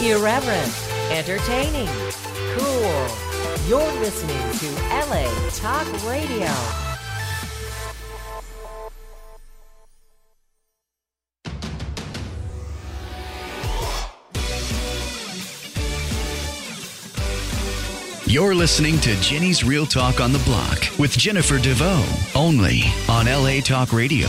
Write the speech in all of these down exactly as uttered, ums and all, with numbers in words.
Irreverent, entertaining, cool. You're listening to L A Talk Radio. You're listening to Jenny's Real Talk on the Block with Jennifer DeVoe, only on L A Talk Radio.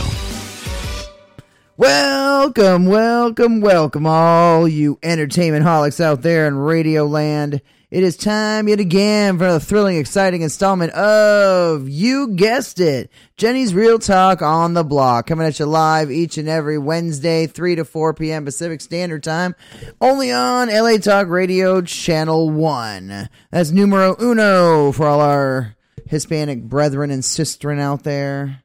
Welcome, welcome, welcome, all you entertainment holics out there in Radio Land. It is time yet again for a thrilling, exciting installment of, you guessed it, Jenny's Real Talk on the Block. Coming at you live each and every Wednesday, three to four p.m. Pacific Standard Time, only on L A Talk Radio Channel one. That's numero uno for all our Hispanic brethren and sistren out there.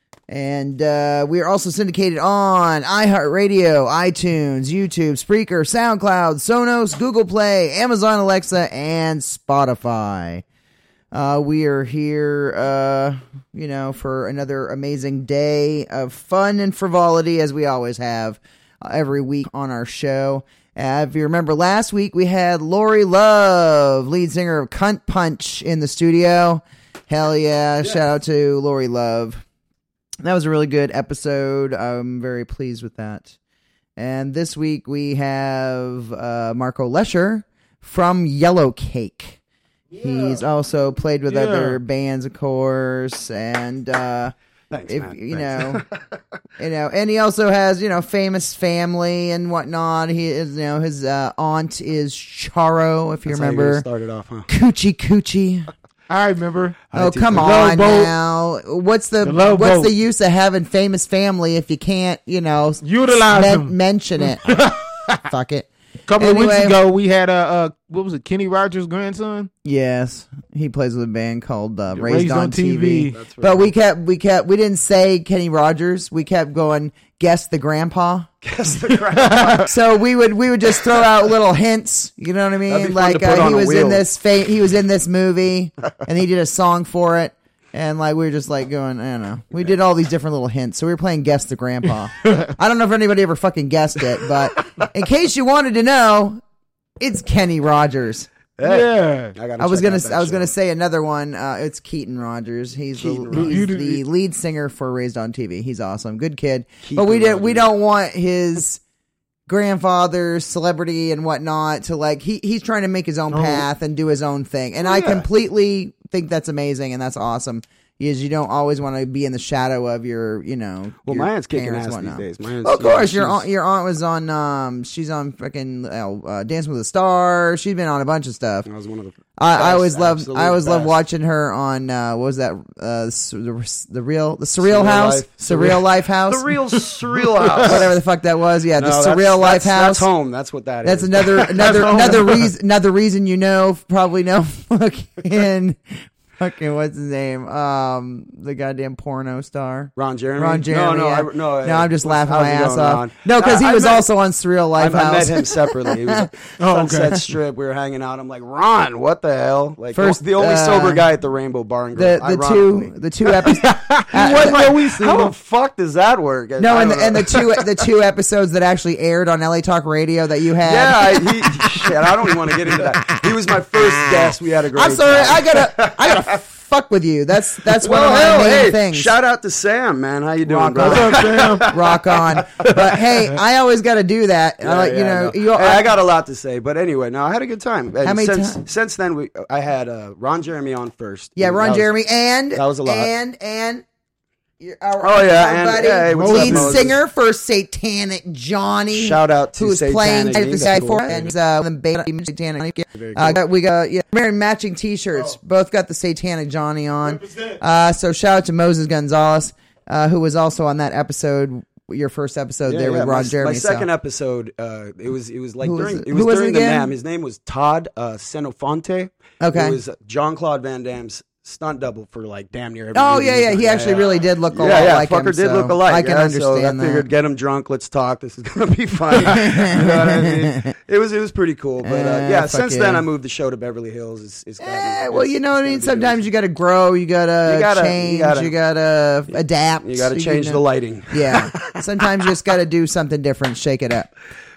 And uh, we are also syndicated on iHeartRadio, iTunes, YouTube, Spreaker, SoundCloud, Sonos, Google Play, Amazon Alexa, and Spotify. Uh, we are here, uh, you know, for another amazing day of fun and frivolity, as we always have uh, every week on our show. Uh, if you remember last week, we had Lori Love, lead singer of Cunt Punch, in the studio. Hell yeah. Yes. Shout out to Lori Love. That was a really good episode. I'm very pleased with that. And this week we have uh, Marco Lesher from Yellow Cake. Yeah. He's also played with yeah. other bands, of course, and uh, Thanks, if, man. you Thanks. know, you know, and he also has, you know, famous family and whatnot. He is, you know, his uh, aunt is Charo, if you That's remember. How you started off, huh? Coochie Coochie. I remember. Oh, come on now. What's the, the what's boat. the use of having famous family if you can't, you know, utilize men- them. mention it? Fuck it. A couple anyway, of weeks ago, we had a, uh, what was it, Kenny Rogers' grandson? Yes. He plays with a band called uh, Raised, Raised on, on T V. T V. Right. But we kept, we kept, we didn't say Kenny Rogers. We kept going, guess the grandpa. Guess the grandpa. So we would, we would just throw out little hints. You know what I mean? Like uh, he was in this, fa- he was in this movie and he did a song for it. And like we were just like going, I don't know. We did all these different little hints. So we were playing Guess the Grandpa. I don't know if anybody ever fucking guessed it, but in case you wanted to know, it's Kenny Rogers. Hey, yeah, I, I was gonna, I was show. gonna say another one. Uh, it's Keaton Rogers. He's Keaton the, Rogers. he's the lead singer for Raised on T V. He's awesome, good kid. Keaton but we did, Rogers. we don't want his grandfather's celebrity and whatnot to like. He he's trying to make his own Oh. path and do his own thing, and Oh, I yeah. completely think that's amazing and that's awesome. Is you don't always want to be in the shadow of your, you know. Well, your my aunt's kicking parents ass and these whatnot. days. My aunt's, Of course, you your know, aunt, your aunt was on. Um, she's on fucking uh, Dancing with the Stars. She's been on a bunch of stuff. I was one of the. I, I best, always loved. absolute I always loved best. watching her on. Uh, what was that? Uh, the, the real, the Surreal, Surreal House, Life. Surreal Life House, The real surreal house. whatever the fuck that was. Yeah, No, the that's- Surreal Life that's, House. That's home. That's what that That's is. another another home. another reason another reason you know probably know fucking fucking what's his name um the goddamn porno star Ron Jeremy. Ron Jeremy. No, no, yeah. I, no. no, I'm just laughing how's my it ass going, off. Ron? No, because he I- I was met- also on Surreal Life I, I House. met him separately. He was at Oh, okay. Sunset Strip. We were hanging out. I'm like, Ron, what the hell? Like, First, the only uh, sober guy at the Rainbow Bar and the Grill. the two the two episodes. What where we seen How him? the fuck does that work? No, I and the, don't and the know. two the two episodes that actually aired on L A Talk Radio that you had. Yeah, I, he, shit, I don't even want to get into that. He was my first guest. We had a great I'm sorry, time. I gotta I gotta fuck with you. That's that's one Well, of my hell, main hey, things. shout out to Sam, man. How you doing, Rock bro? on. What's up, Sam? Rock on. But hey, I always got to do that. Yeah, I like, you yeah, know, I, you, Hey, I got a lot to say, but anyway, no, I had a good time. And How many since, times? Since then, we I had uh, Ron Jeremy on first. yeah, And Ron that was- Jeremy and that was a lot. and and your- our, Oh, yeah, our and- buddy, hey, what's up, lead Moses? singer for Satanic Johnny. Shout out to who's playing Satanic. this That's guy cool. for and uh, the beta Satanic. Very Uh, cool. got- we got yeah, wearing matching T-shirts. Both got the Satanic Johnny on. Uh, so shout out to Moses Gonzalez, uh, who was also on that episode, your first episode Yeah, there yeah, with Ron my, Jeremy. My second so. episode, uh, it was it was like Who was during it? it Who was was it during the again? M A M. His name was Todd uh, Senofonte. Okay. It was John Claude Van Damme's stunt double for like damn near every Oh movie yeah, he's yeah. done. He actually yeah. really did look a Yeah, lot yeah, like fucker him. did so look alike. I can yeah, understand so I that. figured, get him drunk, let's talk. This is gonna be fun. You know what I mean? It was it was pretty cool. But uh, Eh, yeah, fuck since yeah. then I moved the show to Beverly Hills. It's, it's gotta Eh, be, well, it's- you know what it's I gotta mean. be Sometimes good. you got to grow. You got to You gotta- you change. gotta- You got to adapt. You got to you change know. the lighting. Yeah. Sometimes you just got to do something different. Shake it up.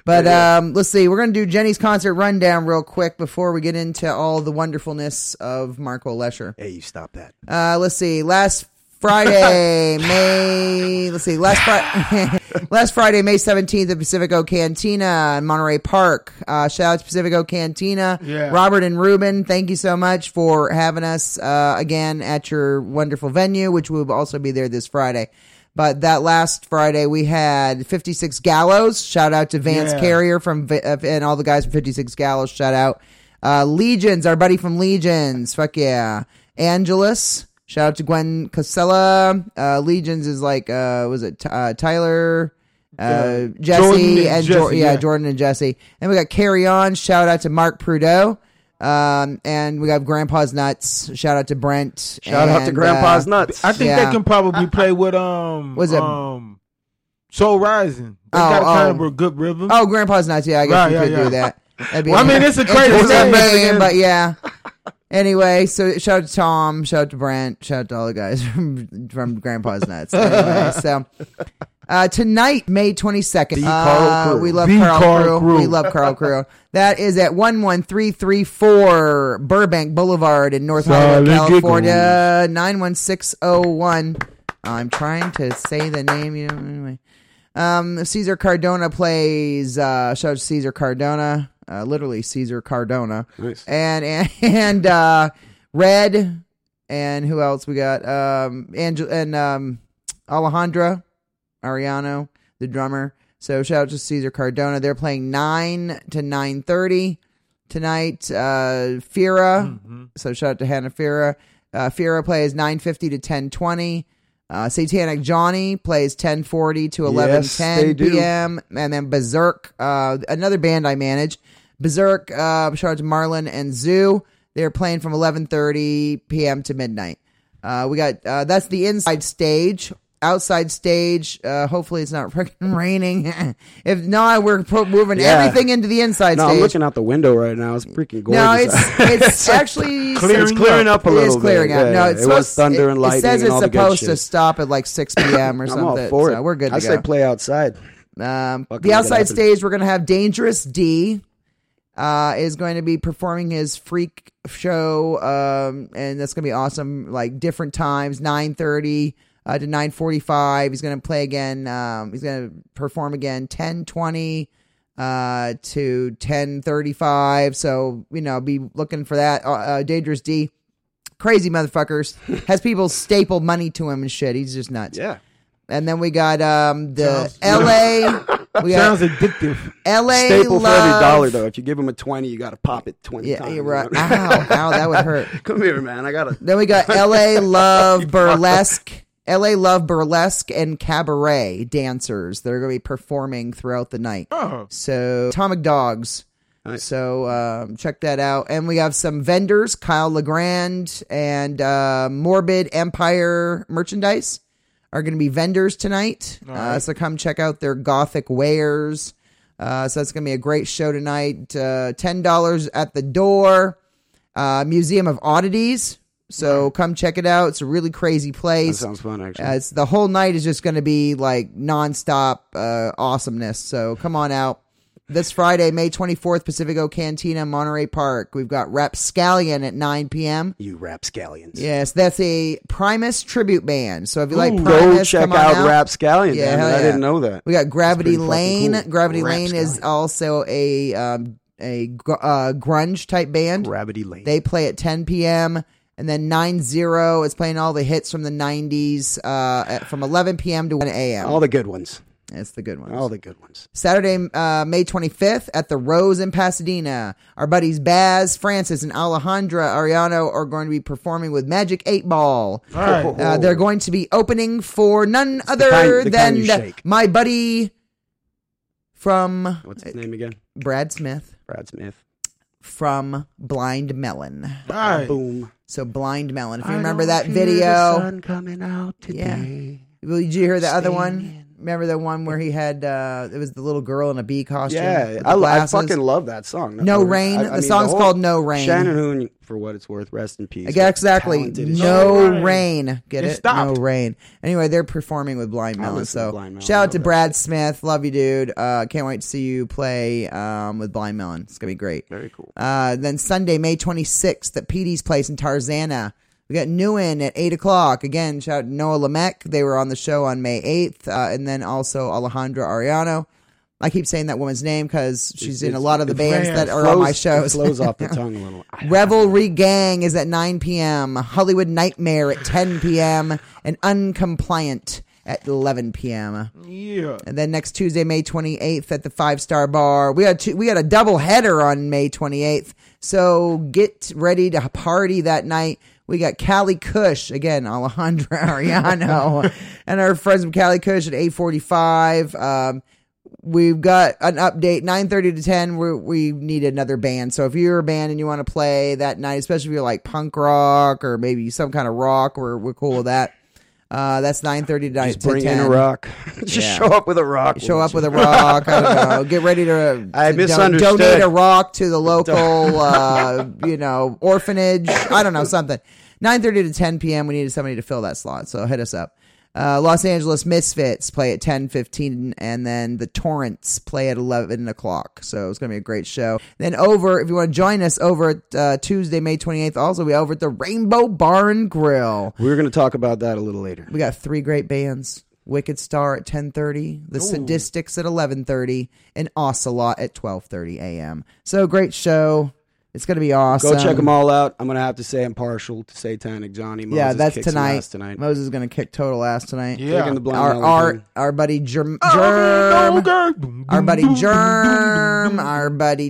But um, let's see. We're going to do Jenny's concert rundown real quick before we get into all the wonderfulness of Marco Lesher. Hey, you stop that. Uh, let's see. Last Friday, May. Let's see. Last Friday, last Friday, May seventeenth, at Pacifico Cantina in Monterey Park. Uh, shout out to Pacifico Cantina. Yeah. Robert and Ruben, thank you so much for having us uh, again at your wonderful venue, which will also be there this Friday. But that last Friday, we had fifty-six Gallows. Shout out to Vance Yeah. Carrier from uh, and all the guys from fifty-six Gallows. Shout out. Uh, Legions, our buddy from Legions. Fuck yeah. Angelus. Shout out to Gwen Casella. Uh, Legions is like, uh, was it uh, Tyler, uh, Yeah. Jesse, Jordan and and Jesse, Jor- yeah, yeah. Jordan and Jesse. And we got Carry On. Shout out to Mark Prudhoe. Um, and we got Grandpa's Nuts. Shout out to Brent. Shout out to and, Grandpa's uh, Nuts. I think Yeah. they can probably play with um. Was it- um, Soul Rising? They Oh, got kind oh. of a good rhythm. Oh, Grandpa's Nuts. Yeah, I guess Right, we yeah, could yeah. do that. That'd be Well, I mean, it's a crazy interesting name. name, but yeah. Anyway, so shout out to Tom, shout out to Brent, shout out to all the guys from from Grandpa's Nuts. Anyway, so uh, tonight, May twenty-second, The uh, Carl Crew. we love The Carl, Carl Crew. Crew. We love Carl Crew. That is at one one three three four Burbank Boulevard in North Hollywood, Solid California, nine one six oh one. I'm trying to say the name, you know, anyway. Um, Cesar Cardona plays, uh, shout out to Cesar Cardona, uh, literally Cesar Cardona. Nice. And, and, and, uh, Red, and who else we got? Um, Angel, and, um, Alejandra Ariano, the drummer. So shout out to Cesar Cardona. They're playing nine to nine thirty tonight. Uh, Fira. Mm-hmm. So shout out to Hannah Fira. Uh, Fira plays nine fifty to ten twenty. Uh, Satanic Johnny plays ten forty to eleven ten they do. p.m. And then Berserk, uh, another band I manage. Berserk, uh, shout out to Marlon and Zoo. They're playing from eleven thirty p.m. to midnight. Uh, we got, uh, that's the inside stage. Outside stage, uh, hopefully it's not freaking raining. If not, we're pro- moving Yeah. everything into the inside No, stage. I'm looking out the window right now. It's freaking gorgeous. No, it's out. it's actually Clearing it's clearing up a It little is clearing bit. out. Yeah, No, yeah. it's it was supposed- thunder and it- lightning. It says and it's all the good supposed shit. to stop at like six p.m. or I'm something. all for so it. we're good to I go. say play outside. Um, Fucking the make it outside happen. stage, we're going to have Dangerous D uh, is going to be performing his freak show, um, and that's going to be awesome. Like different times, nine thirty uh, to nine forty-five. He's going to play again. Um, he's going to perform again ten twenty uh, to ten thirty-five. So, you know, be looking for that. Uh, uh, Dangerous D, crazy motherfuckers, has people staple money to him and shit. He's just nuts. Yeah. And then we got um, the Sounds- L A. We got Sounds addictive. L A Staple love. for every dollar, though. If you give him a twenty, you got to pop it twenty Yeah, times. you're right. Ow, ow, that would hurt. Come here, man. I got to. Then we got L A Love Burlesque. L A Love Burlesque and Cabaret dancers that are going to be performing throughout the night. Oh. So, Atomic Dogs. Nice. So, um, check that out. And we have some vendors, Kyle Legrand and uh, Morbid Empire Merchandise are going to be vendors tonight. Uh, right. so, come check out their gothic wares. Uh, so, it's going to be a great show tonight. Uh, ten dollars at the door. Uh, Museum of Oddities. So come check it out. It's a really crazy That place. sounds fun, actually. Uh, it's the whole night is just going to be like nonstop uh, awesomeness. So come on out. This Friday, May twenty-fourth, Pacifico Cantina, Monterey Park. We've got Rapscallion at nine p.m. you rapscallions. Yes, that's a Primus tribute band. So if you like Ooh. Primus, Go check come on out, out. Rapscallion. Yeah, Yeah, hell I yeah. didn't know that. We got Gravity pretty fucking Lane. cool. Gravity Lane is Rapscallion. also a um, a gr- uh, grunge type band. Gravity Lane. They play at ten p.m. And then nine zero is playing all the hits from the nineties uh, at, from eleven p.m. to one a.m. All the good ones. It's the good ones. All the good ones. Saturday, uh, May twenty-fifth at the Rose in Pasadena. Our buddies Baz, Francis, and Alejandra Ariano are going to be performing with Magic eight Ball. All right. Uh, they're going to be opening for none other kind- the kind you than shake. my buddy from What's his name again? Brad Smith Brad Smith. from Blind Melon. All right. Boom. So Blind Melon. If you I remember don't that hear video. The sun coming out today. Well, did you hear the other one? Remember the one where he had uh, it was the little girl in a bee costume? Yeah, with the I, I glasses? fucking love that song. No I- Rain. I- I the mean, song's whole- called No Rain. Shannon Hoon, for what it's worth, rest in peace. Yeah, exactly. Talented as No shit. rain. Get It it? stopped. No rain. Anyway, they're performing with Blind I Melon. listen to So Blind Melon. shout I out to love that Brad Smith. Love you, dude. Uh, can't wait to see you play um, with Blind Melon. It's gonna be great. Very cool. Uh, then Sunday, May twenty-sixth at P D's Place in Tarzana. We got Newen at eight o'clock. Again, shout out to Noah Lamech. They were on the show on May eighth. Uh, and then also Alejandra Ariano. I keep saying that woman's name because she's It's- in a lot of the it bands flows- that are on my Flows- shows. It flows off the tongue a little. Revelry Gang is at nine p.m. Hollywood Nightmare at ten p.m. and Uncompliant at eleven p.m. Yeah. And then next Tuesday, May twenty-eighth at the Five Star Bar. We got two, we got a double header on May twenty-eighth. So get ready to party that night. We got Cali Kush, again, Alejandra Ariano, and our friends from Cali Kush at eight forty-five. Um, we've got an update, nine thirty to ten. We're, we need another band. So if you're a band and you want to play that night, especially if you're like punk rock or maybe some kind of rock, we're, we're cool with that. Uh, that's nine thirty to Just bring ten. in a rock. Just Yeah. show up with a rock. Show up with a rock. I don't know. Get ready to, I to don- misunderstood. donate a rock to the local, uh, you know, orphanage. I don't know, something. nine thirty to ten p.m. We needed somebody to fill that slot, so hit us up. Uh, Los Angeles Misfits play at ten fifteen, and then the Torrents play at eleven o'clock. So it's going to be a great show. Then over, if you want to join us over at uh, Tuesday, May twenty-eighth, also we over at the Rainbow Bar and Grill. We're going to talk about that a little later. We got three great bands. Wicked Star at ten thirty, The Sadistics at eleven thirty, and Ocelot at twelve thirty a.m. So great show. It's going to be awesome. Go check them all out. I'm going to have to say I'm partial to Satanic Johnny. Moses Yeah, that's kicks some tonight. ass tonight. Moses is going to kick total ass tonight. Yeah. Taking the blind Our melon our, thing. our buddy Germ, Oh, Germ our buddy Germ, our buddy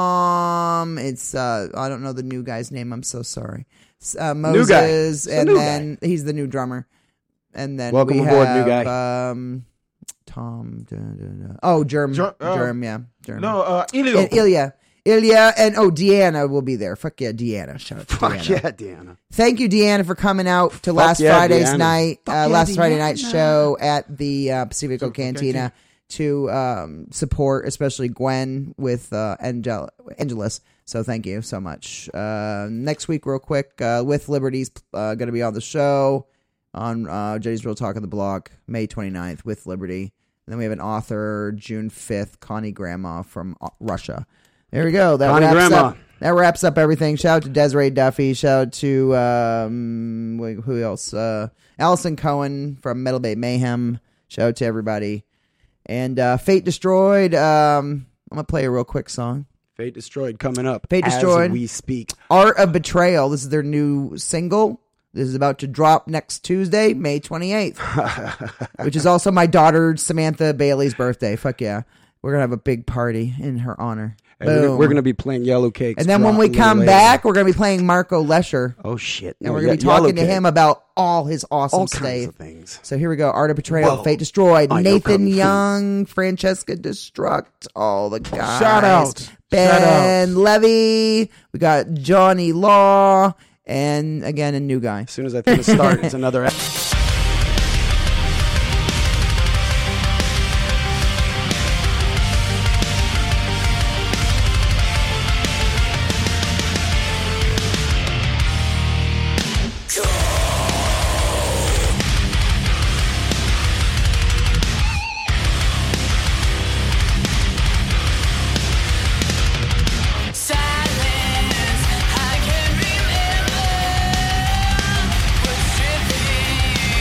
Tom. It's uh I don't know the new guy's name. I'm so sorry. It's, Uh, New guy. Moses, It's a and new then he's the new drummer. And then Welcome we aboard, have, new guy. Um, Tom. Da, da, da. Oh, Germ. Ger- uh, Germ. Yeah. Germ. No, uh, Elio. And Ilya. Ilya and oh, Deanna will be there. Fuck yeah, Deanna. Shout out to Fuck Deanna. yeah, Deanna. Thank you, Deanna, for coming out to last yeah, Friday's Deanna. night, uh, yeah, last Friday night Deanna. show at the uh, Pacifico Cantina to um, support, especially Gwen with uh, Angel- Angelus. So thank you so much. Uh, next week, real quick, uh, With Liberty's uh, going to be on the show on uh, Jenny's Real Talk on the Block, May twenty-ninth, With Liberty. And then we have an author, June fifth, Connie Grandma from uh, Russia. There we go. That Connie wraps Grandma. up. That wraps up everything. Shout out to Desiree Duffy. Shout out to um, wait, who else? Uh, Allison Cohen from Metal Bay Mayhem. Shout out to everybody. And uh, Fate Destroyed. Um, I'm gonna play a real quick song. Fate Destroyed coming up. Fate as Destroyed. we speak. Art of Betrayal. This is their new single. This is about to drop next Tuesday, May twenty-eighth, which is also my daughter Samantha Bailey's birthday. Fuck yeah. We're going to have a big party in her honor. And we're, Boom. we're going to be playing Yellow Cakes. And then when drop we a little come later. back, we're going to be playing Marco Lesher. Oh shit! And No, we're going to be Ye- Yellow talking to Cake. him about all his awesome all stuff. kinds of things. So here we go. Art of Betrayal, Whoa. Fate Destroyed, I know Nathan Kung Fu. Young, Francesca Destruct, all the guys. Shout out. Ben Shout Levy. We got Johnny Law. And again, a new guy. As soon as I think it start, it's another. Silence, I can remember what's dripping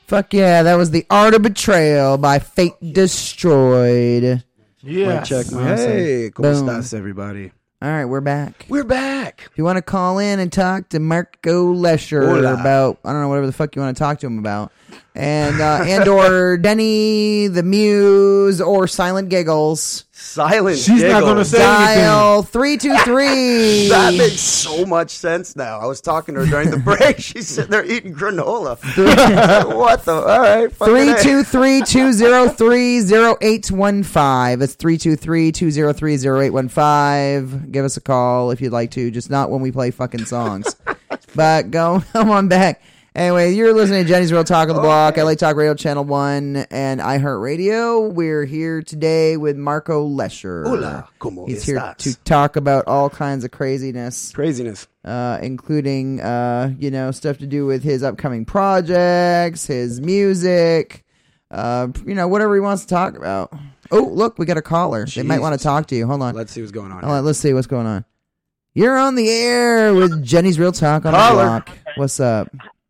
Fuck yeah, that was The Art of Betrayal by Fate Destroyed. Yeah. Check my. Awesome. Hey, ¿cómo Boom. estás, everybody? All right, we're back. We're back. If you want to call in and talk to Marco Lesher Hola. about, I don't know, whatever the fuck you want to talk to him about, and uh, and or Denny the Muse or Silent Giggles, Silent. She's not giggles. gonna say dial three two three. That makes so much sense now. I was talking to her during the break. She's sitting there eating granola. What the? All right. Three two three two zero three zero eight one five. It's three two three two zero three zero eight one five. Give us a call if you'd like to, just not when we play fucking songs. But go come on back. Anyway, you're listening to Jenny's Real Talk on the Block, Okay. L A Talk Radio Channel one, and iHeartRadio. We're here today with Marco Lesher. Hola, ¿cómo He's here estás? to talk about all kinds of craziness, Craziness. uh, including, uh, you know, stuff to do with his upcoming projects, his music, uh, you know, whatever he wants to talk about. Oh, look, we got a caller. They might want to Jesus. talk to you. Hold on. Let's see what's going on. Hold on. Let's see what's going on. You're on the air with Jenny's Real Talk on the Caller. Block. What's up?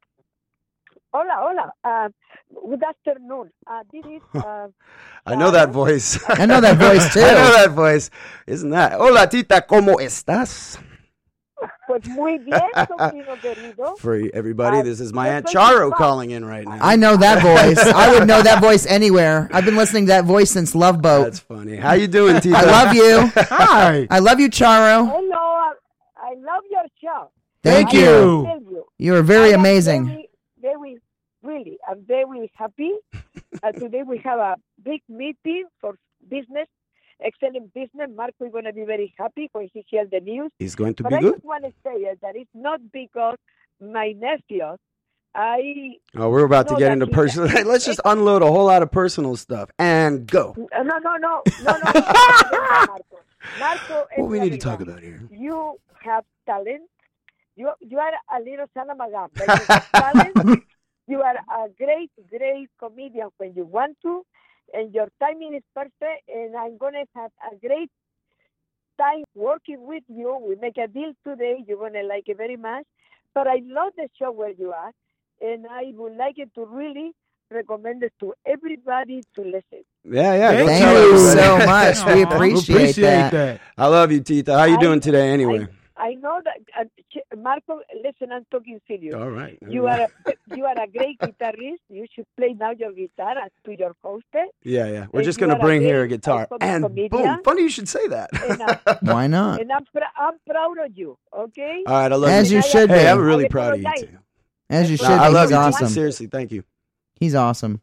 Hola, hola. Uh, good afternoon. Uh, this is. Uh, I know that voice. I know that voice, too. I know that voice. Isn't that? Hola, tita, ¿cómo estás? pues muy bien, sobrino querido. For everybody, Uh, this is my yo Aunt soy Charo tu pa- calling in right now. I know that voice. I would know that voice anywhere. I've been listening to that voice since Love Boat. That's funny. How you doing, tita? I love you. Hi. I love you, Charo. Hello, uh, I love your show. Thank Thank you. you. I tell you. You are very I am amazing. Very, very, really, I'm very happy. uh, today we have a big meeting for business, excellent business. Marco is going to be very happy when he hears the news. He's going to But be I good. just want to say uh, that it's not because my nephews, I Oh, we're about to No, get that into he- personal. Hey, let's just unload a whole lot of personal stuff and go. Uh, no, no, no, no, no. no. Marco, Marco, What we es need la to talk verdad. about here? You have talent. You you are a little son of a gun, but you have talent. You are a great, great comedian when you want to, and your timing is perfect. And I'm gonna have a great time working with you. We make a deal today. You're gonna like it very much. But I love the show where you are, and I would like it to really recommend it to everybody to listen. Yeah, yeah. Thank go Thank tell you everybody. so much. We Aw, appreciate, that. that. I love you, Tita. How you I- doing today, anyway? I know that uh, Ch- Marco. Listen, I'm talking serious. All right. You are a, you are a great guitarist. You should play now your guitar as to your host. Yeah, yeah. We're and just you gonna are a bring here a great guitar, also and comedian. boom! Funny you should say that. And, uh, Why not? and I'm, pr- I'm proud of you, okay? All right, I love As you. you should Hey, be. I'm really I proud of you apologize. too. As you No, should No, I be. love He's you, Tita. awesome. Seriously, thank you. He's awesome.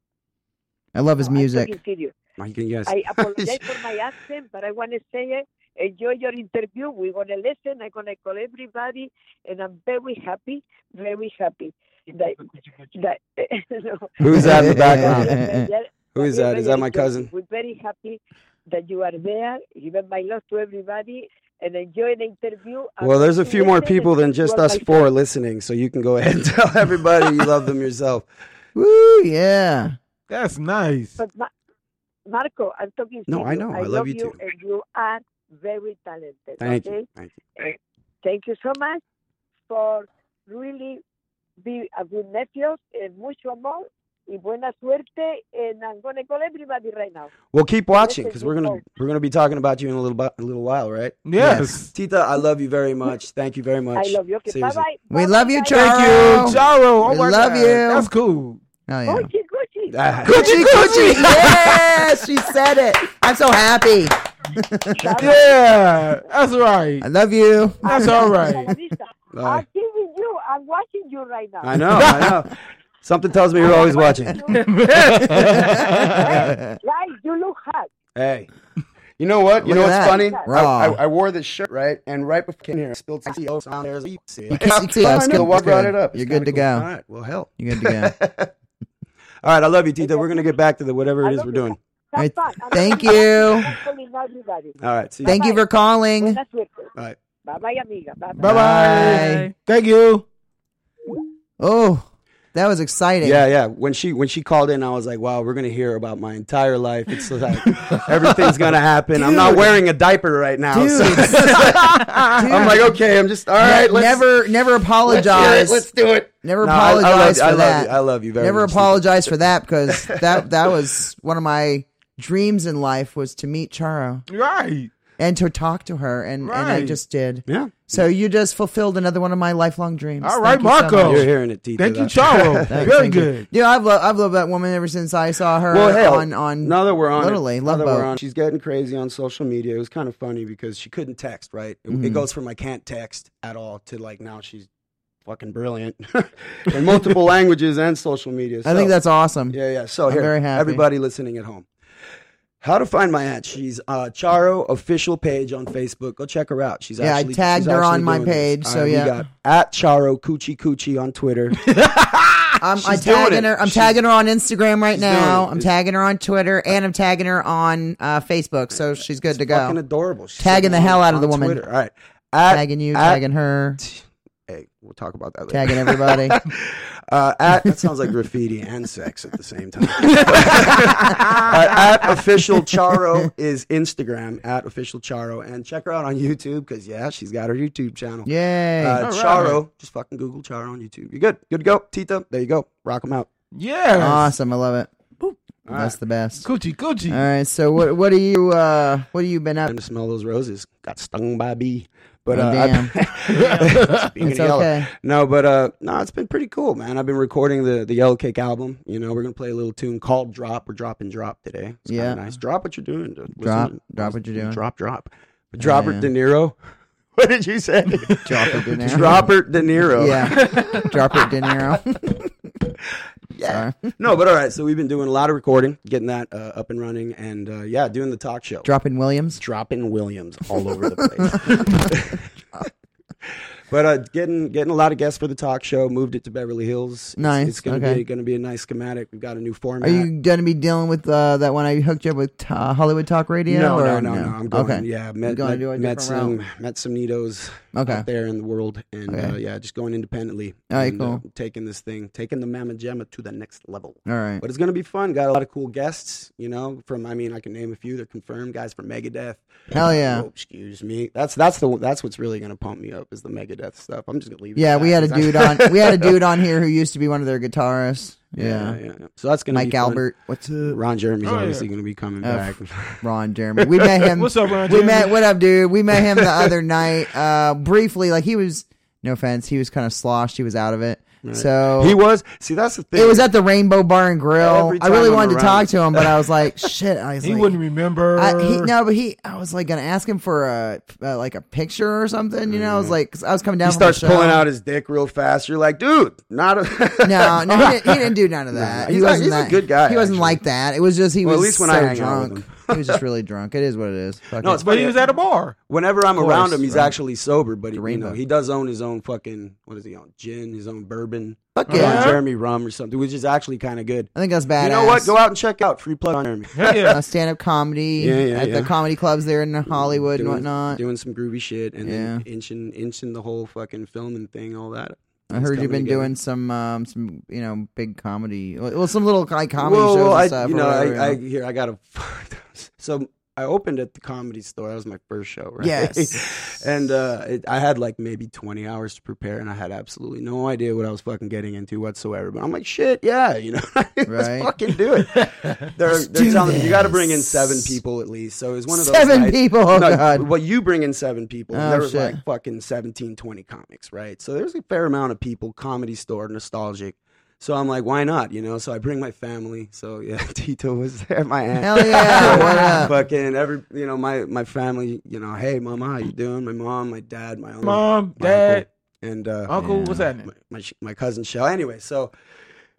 I love his No, I'm music. talking serious. You can guys. I apologize for my accent, but I want to say it. Enjoy your interview. We're going to listen. I'm going to call everybody, and I'm very happy, very happy. That, that, no. Who's that in the background? Yeah, Who is we're that? Is very that my enjoy- cousin? We're very happy that you are there. Give my love to everybody and enjoy the interview. I'm Well, there's a going to few more listen people and than you just are us my four friend. listening, so you can go ahead and tell everybody you love them yourself. Woo, yeah. That's nice. But Ma- Marco, I'm talking No, I serious. know. I love you too. And you are very talented. Thank okay? you. Thank you. Uh, Thank you so much for really be a good nephew and mucho amor y buena suerte. And I'm going to call everybody right now. Well, keep watching Listen, because we're gonna people. we're gonna be talking about you in a little bu- a little while, right? Yes. Tita, I love you very much. Thank you very much. I love you. Okay, Seriously. bye-bye. We Bye-bye, love you, guys. Charles. Thank you, Charo. Oh We my love God. you. That's cool. Oh, yeah. Gucci, Gucci. Ah. Gucci, Gucci. Yes, she said it. I'm so happy. Yeah, that's right. I love you. That's all right. Bye. I'm seeing you. I'm watching you right now. I know, I know. Something tells me you're always watching. Guys, you look hot. Hey, you know what? You Look know at what's that. funny? Raw. I, I, I wore this shirt, right? And right before I came here, I spilled some C O on there. You see it. can see- I that's know. good. What brought Good. it up? You're It's good kinda to go. cool. All right. Well, hell. You're good to go. All right. I love you, Tita. We're gonna get back to the whatever it I is love we're you. doing. Have Right, fun. I'm thank calling- you. I'm calling everybody. All right. See you. Thank you for calling. Buena suerte. All right. Bye bye, amiga. Bye Bye bye. bye. Thank you. Oh, That was exciting. Yeah, yeah. When she when she called in, I was like, wow, we're gonna hear about my entire life. It's like everything's gonna happen. I'm not wearing a diaper right now. Dude. So I'm like, okay, I'm just all right. Let's, never, never let's, apologize. let's do it. Never No, I- I love apologize you. for I love that. you. I love you very Never much. apologize for that because that that was one of my dreams in life was to meet Charo Right. and to talk to her, and, and I Right. just did. Yeah. So you just fulfilled another one of my lifelong dreams. All Thank right, you so Marco. much. You're hearing it, Tito. Thank you, That's- Charo. Thank- Very thank you. good. Yeah, I've loved I've loved that woman ever since I saw her Well, hell, on on. now that we're on literally it, Love now that we're Boat. on, she's getting crazy on social media. It was kind of funny because she couldn't text, right? It, Mm-hmm. it goes from I can't text at all to like now she's fucking brilliant in multiple languages and social media. I think So- that's awesome. yeah, yeah. So I'm here, very happy. everybody listening at home. How to find my aunt? She's uh, Charo official page on Facebook. Go check her out. She's Yeah, I actually, tagged she's her on actually my doing this. page, All so right, yeah. we got at Charo Coochie Coochie on Twitter. I'm, I'm She's doing tagging it. her. I'm She's- tagging her on Instagram right she's now. doing it. I'm tagging her on Twitter, and I'm tagging her on uh, Facebook. So she's good to Fucking go. adorable. She's Tagging the on- hell out of on the woman. Twitter. All right, at, Tagging you, at- tagging her, Hey, we'll talk about that later. tagging everybody. Uh, at that sounds like graffiti and sex at the same time. uh, at official Charo is Instagram at official Charo, and check her out on YouTube because yeah, she's got her YouTube channel. Yay! Uh, All right. Charo, just fucking Google Charo on YouTube. You're good. Good to go, Tito. There you go. Rock them out. Yes. Awesome. I love it. All That's right. the best. Coochie, coochie. All right. So what what do you uh what have you been up? Time to smell those roses. Got stung by a bee. But Oh, uh, damn. I- Speaking It's of yellow. okay. No, but uh, no, it's been pretty cool, man. I've been recording the the Yellow Cake album. You know, we're gonna play a little tune called "Drop." We're dropping "Drop" today. It's Yeah. kinda nice. Drop what you're doing. Listen- Drop- drop what you're doing. Drop, drop. But Robert yeah. De Niro. What did you say? Drop it, De Niro. Robert De Niro. Yeah. Drop it, De Niro. Yeah. Sorry. No, but all right. So we've been doing a lot of recording, getting that uh, up and running, and uh, yeah, doing the talk show. Dropping Williams. Dropping Williams all over the place. But uh, getting getting a lot of guests for the talk show. Moved it to Beverly Hills. It's- Nice, It's, gonna okay. be gonna be a nice schematic. We've got a new Are format. you going to be dealing with uh, that one I hooked you up with uh, Hollywood Talk Radio? no, or no, no, no. I'm going. Okay. Yeah, met, gonna met, do a met different some met some neatos Okay. out there in the world, and Okay. uh, yeah, just going independently. All right, and, uh, cool. taking this thing, taking the Mama Gemma to the next level. All right. But it's gonna be fun. Got a lot of cool guests. You know, from I mean, I can name a few. They're confirmed guys from Megadeth. Hell yeah. Oh, excuse me. That's that's the that's what's really gonna pump me up is the Megadeth stuff. I'm just gonna leave. it Yeah, at we that, had a 'cause dude I- on. We had a dude on here who used to be one of their guitarists. Yeah, Yeah. yeah, yeah. So that's gonna Mike be fun. Albert. What's up? Ron Jeremy's Oh, yeah. obviously gonna be coming Uh, back. Ron Jeremy. We met him. What's up, Ron We Jeremy? met. What up, dude? We met him the other night. Uh, briefly, like he was. No offense, he was kind of sloshed. He was out of it. So He was. See, that's the thing. it was at the Rainbow Bar and Grill. Every I really time I'm wanted to around- talk to him, but I was like, shit. I was He like, wouldn't remember. I, he, no, but he. I was like gonna ask him for a uh, like a picture or something. You know, I was like, 'cause I was coming down. He from the starts show. pulling out his dick real fast. You're like, dude, not a. No, no, he didn't, he didn't do none of that. he's he a- wasn't he's a that good guy, He wasn't actually. like that. It was just he Well, at was least when so I hang out with drunk. him. He was just really drunk. It is what it is. Fuck No, it. it's but he was at a bar. Whenever I'm course, around him, he's right. actually sober. But he, you Rainbow. know, he does own his own fucking what does he own? Gin, his own bourbon. Fuck Ron yeah. Jeremy rum or something, which is actually kind of good. I think that's badass. You know what? Go out and check out free plug on Jeremy. Hell yeah. Uh, stand-up comedy Yeah, yeah, at yeah. the comedy clubs there in Hollywood doing, and whatnot. doing some groovy shit, and then Yeah. inching, inching the whole fucking filming thing, all that. I It's heard you've coming been together. doing some, um, some, you know, big comedy. Well, some little like comedy well, shows well, and I, stuff. you or know, whatever, I, I you know. here I got a. So I opened at the Comedy Store. That was my first show, right? Yes. and uh, it, I had like maybe twenty hours to prepare, and I had absolutely no idea what I was fucking getting into whatsoever. But I'm like, shit, yeah, you know, let's Right. fucking do it. They're, they're do telling me you got to bring in this. seven people at least. So it was one of those Seven nights- people? Oh, no, God. Well, you bring in seven people. Oh, there was shit. like fucking seventeen, twenty comics, right? So there's a fair amount of people. Comedy Store, nostalgic. So I'm like, why not? You know, so I bring my family. So yeah, Tito was there, my aunt. Hell yeah, what up? Fucking every, you know, my my family. You know, hey, mama, how you doing? My mom, my dad, my uncle, Mom, my dad, uncle, and uh, uncle, Yeah. what's happening? my, my my cousin Shell. Anyway, so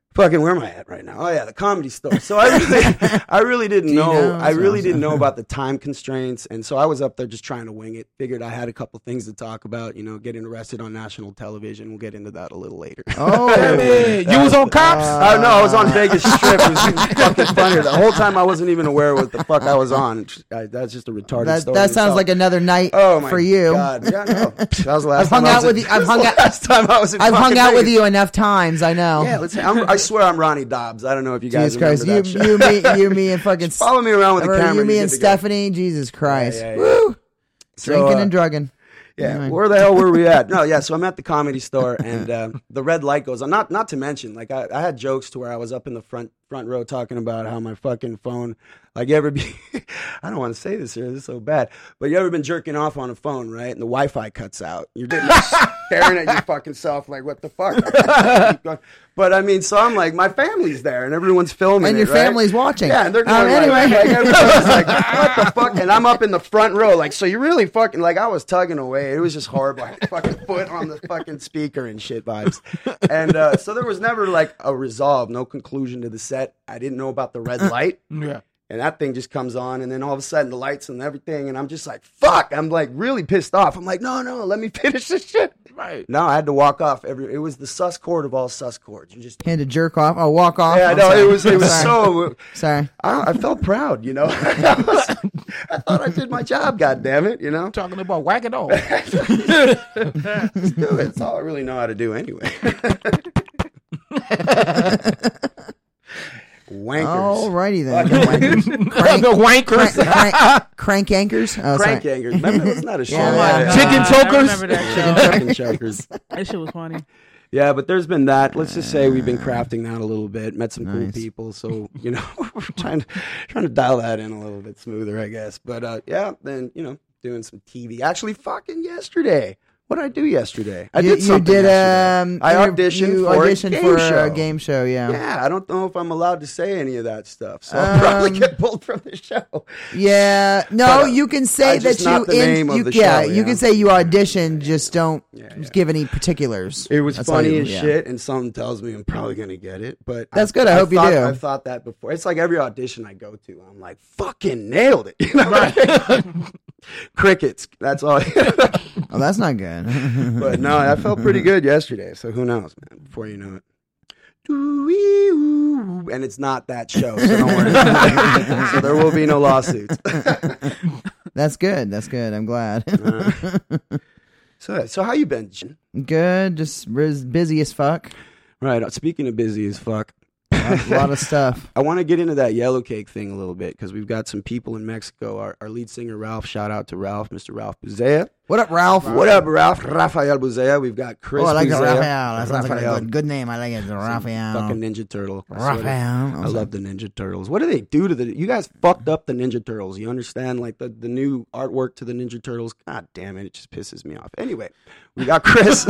Fucking, where am I at right now? Oh yeah, the Comedy Store. So I really, I really didn't know. know? I really Awesome. didn't know about the time constraints, and so I was up there just trying to wing it. Figured I had a couple things to talk about. You know, getting arrested on national television. We'll get into that a little later. Oh, Hey, you was on Cops? Oh no, I was on Vegas Strip. It was fucking funny. The whole time I wasn't even aware what the fuck I was on. I, that's just a retarded that, story. that sounds itself. like another night Oh my for you. God. Yeah, no. That was the last I've hung time I out was with in- you- I've that was hung the out- last time I was in I've hung fucking out with Vegas. you enough times. I know. Yeah, let's. I'm, I swear I'm Ronnie Dobbs. I don't know if you guys Jesus Christ, you, remember that you, show. me, you, me, and fucking Follow me around with the or camera. You, me, you're and good to go. Stephanie. Jesus Christ, yeah, yeah. woo! So, Drinking uh, and drugging. Yeah, Anyway. where the hell were we at? No, yeah. So I'm at the Comedy Store, and uh, the red light goes on. Not, not to mention, like I, I had jokes to where I was up in the front front row talking about how my fucking phone. Like, you ever be? I don't want to say this here. This is so bad. But you ever been jerking off on a phone, right? And the Wi-Fi cuts out. You're just staring at your fucking self, like, what the fuck? But I mean, so I'm like, my family's there, and everyone's filming, And it, your right? family's watching. Yeah, and they're going Um, like, anyway. like, everybody's like, what the fuck? And I'm up in the front row, like, so you really fucking, like, I was tugging away. It was just horrible. I had fucking foot on the fucking speaker and shit vibes. And uh, so there was never like a resolve, no conclusion to the set. I didn't know about the red light. Yeah. And that thing just comes on, and then all of a sudden the lights and everything, and I'm just like, fuck. I'm like really pissed off. I'm like, no, no, let me finish this shit. Right. No, I had to walk off. Every it was the sus chord of all sus chords. You just Had to jerk off. Oh, walk off. yeah, I'm no, sorry. it was it I'm was sorry. so. Sorry. I, I felt proud, you know. I, was, I thought I did my job. God damn it, you know. Talking about whack it off. Just do it. It's all I really know how to do anyway. Wankers. Alrighty then. Fucking Wankers. Crank, the wankers. crank, crank, crank anchors. Oh, Crank sorry. Angers. Remember, wasn't that a show? Yeah, my yeah. God. Chicken I chokers? remember that show. Chicken chokers. That shit was funny. Yeah, but there's been that. Let's just say we've been crafting that a little bit. Met some cool Nice. people, so you know, we're trying to trying to dial that in a little bit smoother, I guess. But uh, yeah, then you know, doing some T V. Actually, fucking yesterday. What did I do yesterday? I You, did you something did. yesterday. Um, I inter- auditioned you for auditioned a game for show. a game show. Yeah. Yeah, I don't know if I'm allowed to say any of that stuff, so I'll probably Um, get pulled from the show. Yeah, no, But, uh, you can say I that just not you the name of you, the yeah, show, you yeah. can say you auditioned, just don't Yeah, yeah. give any particulars. It was That's all funny you- as yeah. shit, and something tells me I'm probably gonna get it. But That's good. I hope you thought- do. I've thought that before. It's like every audition I go to, I'm like, fucking nailed it. You know, right? Crickets. That's all. Oh, that's not good. But no, I felt pretty good yesterday. So who knows, man? Before you know it. Doo-wee-oo. And it's not that show, so don't worry. So there will be no lawsuits. That's good. That's good. I'm glad. so, so how you been, Jen? Good. Just ris- busy as fuck. Right. uh, Speaking of busy as fuck, A lot, lot of stuff. I want to get into that yellow cake thing a little bit because we've got some people in Mexico. Our, our lead singer, Ralph, shout out to Ralph, Mister Ralph Buzea. What up, Ralph? What up, Ralph? Rafael Buzea. We've got Chris Oh, I like the Buzea. Raphael. That sounds like a Rafael. good, good name. I like it. The Raphael. Fucking Ninja Turtle. I swear to- Raphael. I love the Ninja Turtles. What do they do to the... You guys fucked up the Ninja Turtles. You understand? Like, the, the new artwork to the Ninja Turtles. God damn it. It just pisses me off. Anyway, we got Chris...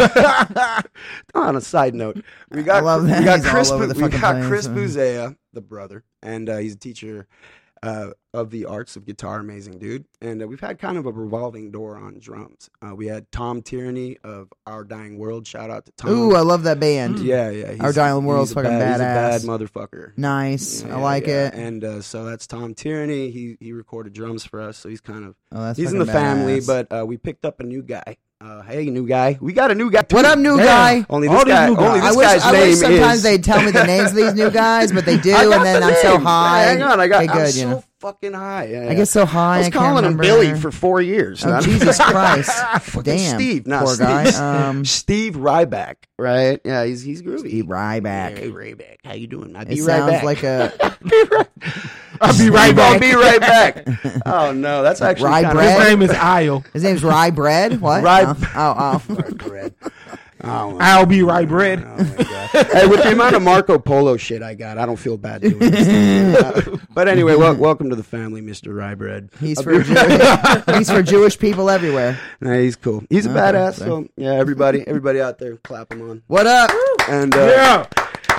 On a side note, we got, I love that. we got He's all Chris, over Bu- the we fucking got place. Chris Buzea, the brother, and uh, he's a teacher uh, of the arts of guitar. Amazing dude. And uh, we've had kind of a revolving door on drums. Uh, we had Tom Tierney of Our Dying World. Shout out to Tom. Ooh, I love that band. Yeah, yeah. he's- Our Dying World's he's a fucking bad, He's a bad badass. motherfucker. Nice. Yeah, I like yeah. it. And uh, so that's Tom Tierney. He he recorded drums for us, so he's kind of Oh, that's he's in the fucking family. badass. But uh, we picked up a new guy. Uh, hey, new guy. We got a new guy. Too. What up, new Damn. guy? Only All this these guy. new Only guys. this I wish, guy's I name wish sometimes is. they'd tell me the names of these new guys, but they do, I got and then the I'm so name. high. Hang on, I got. Okay, I'm good, so you know. fucking high. Yeah, I yeah. get so high. I was I can't calling him remember. Billy for four years. Oh, man. Jesus Christ. Fucking Damn. Steve. No, Poor Steve. guy. Um, Steve Ryback. Right? Yeah, he's he's groovy. Steve Ryback. Hey, Ryback. How you doing? I'll It be right sounds back. like a I'll be right I'll back. be right back. Oh no, that's actually Rye kind bread? His name is Isle. his name's Rye Bread. What? Rye- Oh, oh, oh. of bread. Oh, my I'll be right bread. Oh my God. Hey, with the amount of Marco Polo shit I got, I don't feel bad doing this. Uh, but anyway, wel- welcome to the family, Mister Rybread. He's for Jew- he's for Jewish people everywhere. Nah, he's cool. He's a Okay, badass. so- So yeah, everybody, everybody out there, clap him on. What up? And uh, Yeah.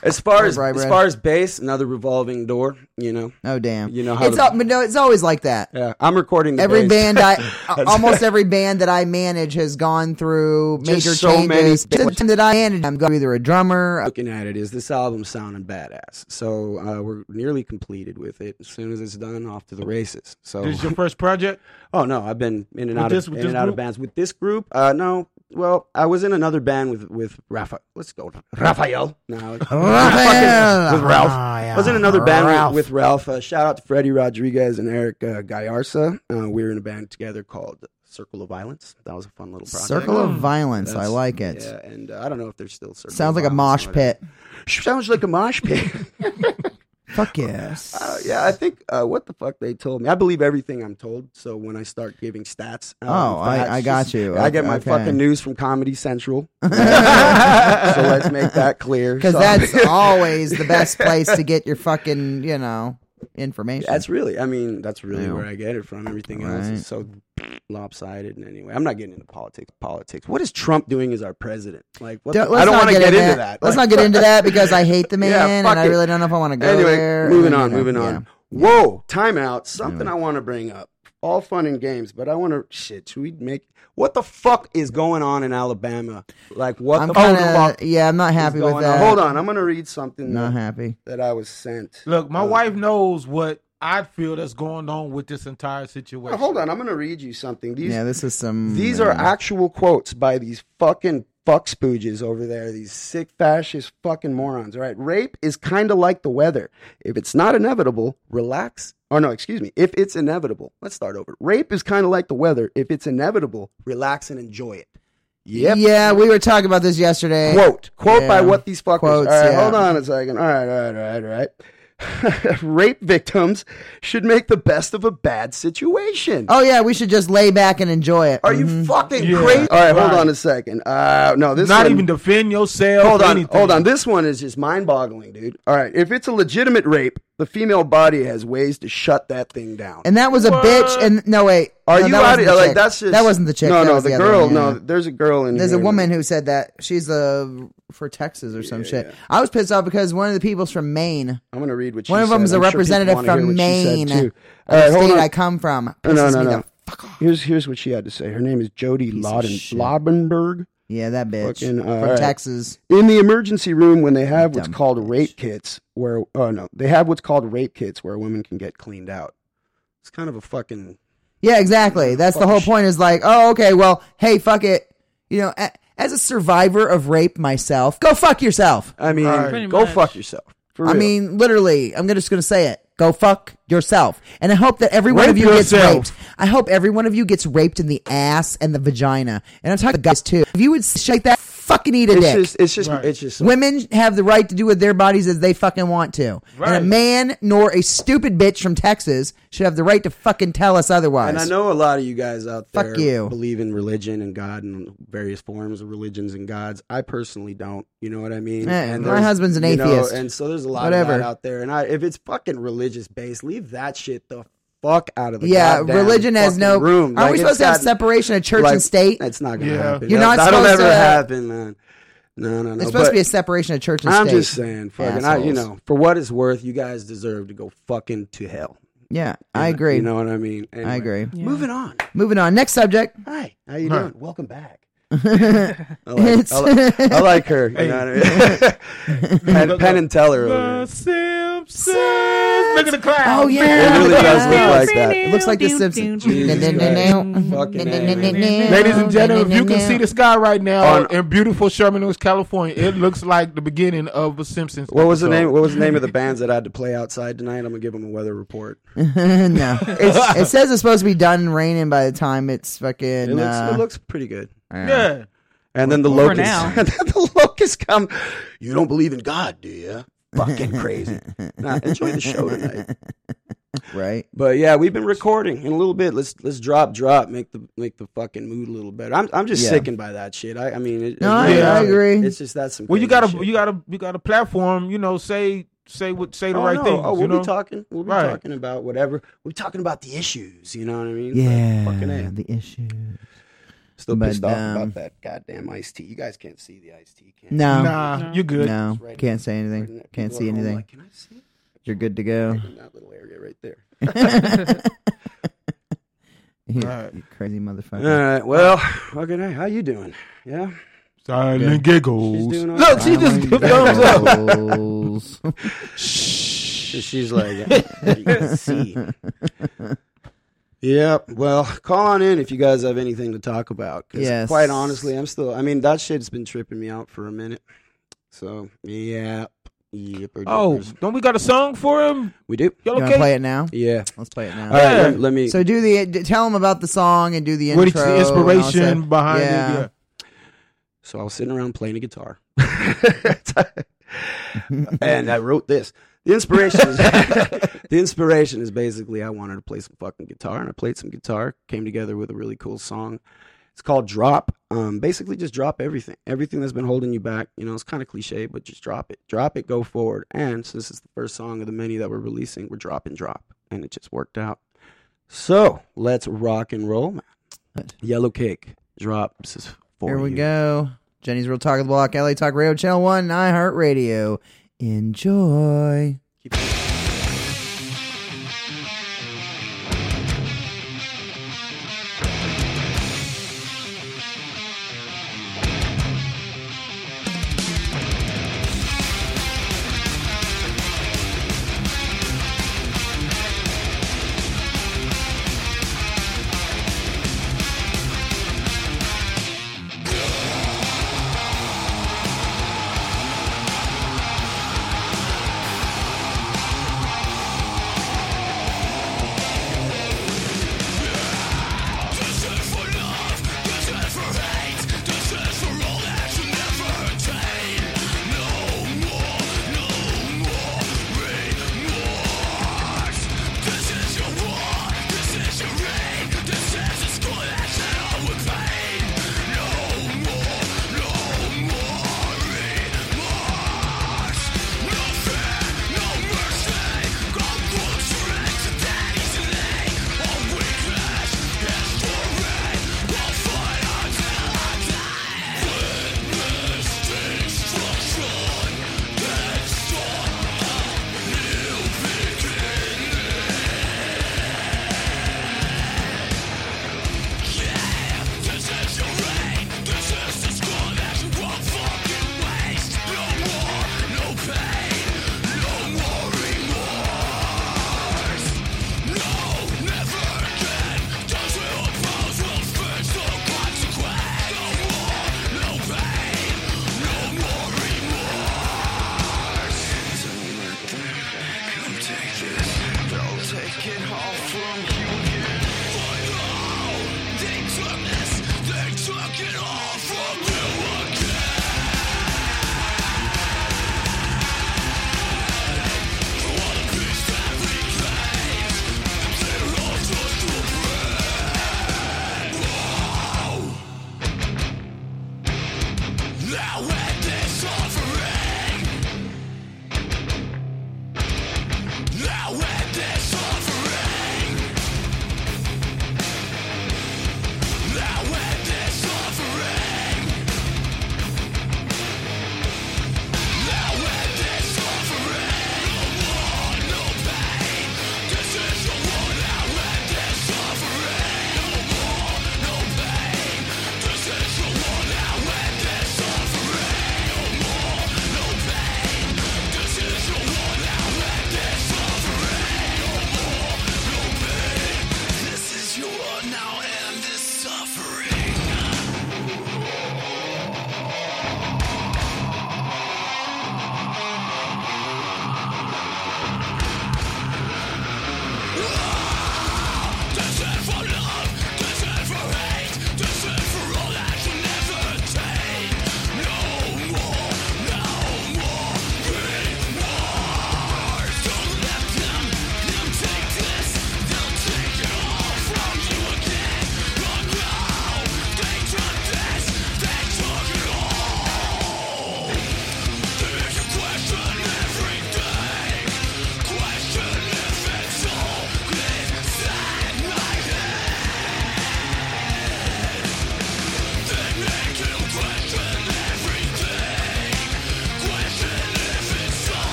As far as Right, as Brad. far as bass, another revolving door. You know. Oh damn! You know how it's the- all, but no, it's always like that. Yeah, I'm recording the Every bass. band I, almost every band that I manage has gone through Just major so many changes. things. The that I manage, I'm going either a drummer. Looking at it is this album sounding badass. So uh, we're nearly completed with it. As soon as it's done, off to the races. So This is your first project? oh no, I've been in and With out this- of with in and this out group? of bands with this group. Uh, no, well, I was in another band with with Rafa. Let's go, Rafael. No, Raphael. with Ralph. Oh, yeah. I was in another band Ralph. with, with Ralph. Uh, shout out to Freddie Rodriguez and Eric uh, Gallarza. Uh, we were in a band together called Circle of Violence. That was a fun little project. Circle of Violence. I That's- like it. Yeah, and uh, I don't know if there's still Circle Sounds of like a Violence mosh or pit. whatever. Sounds like a mosh pit. Fuck yes. Uh, yeah, I think uh, what the fuck they told me. I believe everything I'm told. So when I start giving stats, uh, Oh, I- facts, I got just- you. I get my Okay. fucking news from Comedy Central. so let's make that clear. Because So- that's always the best place to get your fucking, you know, information. That's really, I mean, that's really Yeah. where I get it from. Everything else Right. is so lopsided. And anyway, I'm not getting into politics. Politics. What is Trump doing as our president? Like, what Don't- the- let's I don't not want to get, into into that. Let's Like, not get into that because I hate the man Yeah, and fuck I it. really don't know if I want to go Anyway, there. moving And, on, you know, moving yeah. on. Whoa, time out. Something I want to bring up. All fun and games, but I want to shit. Should we make what the fuck is going on in Alabama? Like what I'm the kind fuck of, yeah, I'm not is happy with going that. on? Hold on, I'm gonna read something Not that, happy. that I was sent. Look, my Uh, wife knows what I feel that's going on with this entire situation. Oh, hold on, I'm gonna read you something. These Yeah, this is some. these are uh, actual quotes by these fucking fuck spooges over there. These sick fascist fucking morons. All right, rape is kind of like the weather. If it's not inevitable, relax. Or no, excuse me. If it's inevitable, let's start over. Rape is kind of like the weather. If it's inevitable, relax and enjoy it. Yep. Yeah, we were talking about this yesterday. Quote. Quote by Yeah. what these fuckers. Quotes, all right, yeah. hold on a second. All right, all right, all right, all right. Rape victims should make the best of a bad situation. Oh yeah, we should just lay back and enjoy it. Are Mhm. you fucking Yeah, crazy? All right, hold right. on a second. Uh, no, this Not one, even defend yourself. Hold on, anything. hold on. This one is just mind-boggling, dude. All right, if it's a legitimate rape, the female body has ways to shut that thing down. And that was a What? bitch. And no wait, Are no, you that out wasn't of the like chick. that's just that wasn't the chick. No, That no, was the, the other girl. one, No, yeah. there's a girl in There's here. a woman who said that she's uh, for Texas or some shit. I was pissed off because one of the people's from Maine. I'm gonna read what she One of said. them's a I'm sure people representative wanna hear from what she said, Maine, too. the All right, hold state on. I come from. No, no, Pisses no, me no. the fuck off. Here's here's what she had to say. Her name is Jody Piece of Loden, shit. Lodenberg. Yeah, that bitch Fucking, uh, from all right. Texas. In the emergency room, when they have what's Dumb called bitch. rape kits, where oh no, they have what's called rape kits where women can get cleaned out. It's kind of a fucking Yeah, exactly. That's the Fuck whole shit. point. Is like, oh, okay, well, hey, fuck it. You know, a- as a survivor of rape myself, go fuck yourself. I mean, Right. go fuck yourself. For I real. mean, literally, I'm just going to say it. Go fuck yourself. And I hope that every one Rape of you gets yourself. raped. I hope every one of you gets raped in the ass and the vagina. And I'm talking to guys too. If you would shake that, fucking eat a it's dick. just, it's just, Right. it's just. Women have the right to do with their bodies as they fucking want to. And Right. a man nor a stupid bitch from Texas should have the right to fucking tell us otherwise. And I know a lot of you guys out Fuck there you. believe in religion and God and various forms of religions and gods. I personally don't. You know what I mean? Eh, and my there's- husband's an you know, atheist. and so there's a lot Whatever. of that out there. And I, if it's fucking religious based, leave that shit the fuck out of the Yeah, goddamn religion has fucking no. room. Aren't we Like, supposed it's to have got- separation of church like, and state? That's not gonna Yeah. happen. You're not That'll supposed never to- happen, man. No, no, no. It's supposed But to be a separation of church and I'm state. just saying, fucking, I, you Assholes. know, for what it's worth, you guys deserve to go fucking to hell. Yeah, I agree. You know what I mean? Anyway, I agree. Moving on. Moving on. Next subject. Hi, how you Hi. doing? Welcome back. I like, It's- I, like, I like her. You know what I mean? Penn, Penn and Teller over The there. Simpsons. Look at the cloud. Oh, yeah. It really does look like that. It looks like The Simpsons. Jesus Christ. Fucking A, man. Ladies and gentlemen, if you can see the sky right now On- in beautiful Sherman Oaks, California, it looks like the beginning of a Simpsons. What was the episode. name? What was the name of the bands that I had to play outside tonight? I'm gonna give them a weather report. No, it's, it says it's supposed to be done raining by the time it's fucking. It looks, uh, it looks pretty good. Yeah. And then the For locusts. now. And then the locusts come. You don't believe in God, do you? Fucking crazy. Nah, enjoy the show tonight. right. But yeah, we've been recording in a little bit. Let's let's drop drop make the make the fucking mood a little better. I'm I'm just Yeah. sickened by that shit. I I mean, it, No, it I- really- I agree. It's just that's some. Well, you crazy got a shit. you got a you got a platform. You know, say say what say the Oh, right no. things. Oh, we'll you know? be talking. We'll be Right. talking about whatever. We're talking about the issues. You know what I mean? Yeah. Like, fucking A. The issue. Still But, pissed off um, about that goddamn iced tea. You guys can't see the iced tea, can you? No, Nah, you good. no, Right can't in- say right in anything. that- Can't people see at home anything. Like, can I see it? You're good to go. Right in that little area right there. You, Right. you crazy All motherfucker. right. Well, fucking hey, how you doing? Yeah. Silent Yeah. giggles. She's doing all Look, right. she just give thumbs up. Goals. So she's like, you can see. Yep. Well, call on in if you guys have anything to talk about. 'Cause Yes. Quite honestly, I'm still. I mean, that shit's been tripping me out for a minute. So yeah. Yipper Oh, dippers. don't we got a song for him? We do. Y'all You want to okay? play it now? Yeah. Let's play it now. All right. Yeah. Let, let me. So do the d- tell them about the song and do the What intro. is the and all that inspiration stuff. behind Yeah. it? Yeah. So I was sitting around playing a guitar, and I wrote this. The inspiration is the inspiration is basically I wanted to play some fucking guitar, and I played some guitar. Came together with a really cool song. It's called Drop. Um, basically, just drop everything, everything that's been holding you back. You know, it's kind of cliche, but just drop it, drop it, go forward. And so this is the first song of the many that we're releasing. We're dropping drop, and it just worked out. So let's rock and roll, man. Yellow Cake drops is for Here we you. go. Jenny's Real Talk of the Block, L A Talk Radio, Channel one, iHeartRadio. Enjoy. Keep it. Drop.